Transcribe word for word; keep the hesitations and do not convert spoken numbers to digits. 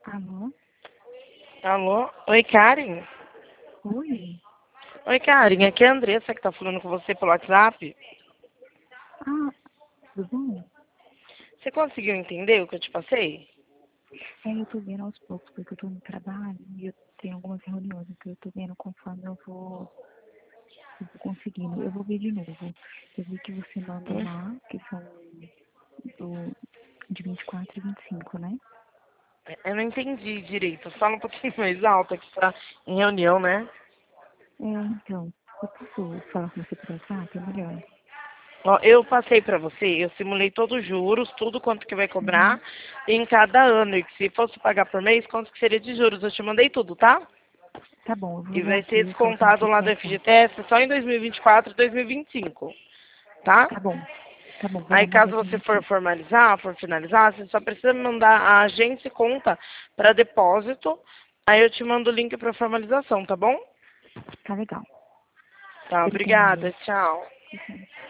Alô? Alô? Oi, Karen? Oi? Oi, Karen. Aqui é a Andressa que tá falando com você pelo WhatsApp. Ah, tudo bom? Você conseguiu entender o que eu te passei? É, eu tô vendo aos poucos, porque eu tô no trabalho e eu tenho algumas reuniões, então eu tô vendo conforme eu vou, eu vou conseguindo. Eu vou ver de novo. Eu vi que você mandou Hum? lá, que são do, de vinte e quatro e vinte e cinco, né? Eu não entendi direito. Fala um pouquinho mais alto que você tá em reunião, né? É, então, eu posso falar com você por WhatsApp? É melhor. Ó, eu passei pra você, eu simulei todos os juros, tudo quanto que vai Uhum. cobrar em cada ano. E que se fosse pagar por mês, quanto que seria de juros. Eu te mandei tudo, tá? Tá bom, eu vou E olhar vai aqui ser e eu falo com descontado você lá por do WhatsApp. F G T S só em dois mil e vinte e quatro e dois mil e vinte e cinco, tá? Tá bom, tá bom, vou dar Aí, uma caso olhadinha você for aqui. formalizar, for finalizar, você só precisa me mandar a agência e conta para depósito. Aí eu te mando o link para formalização, tá bom? Tá legal. Tá, Obrigada. obrigada. Tchau. Com licença.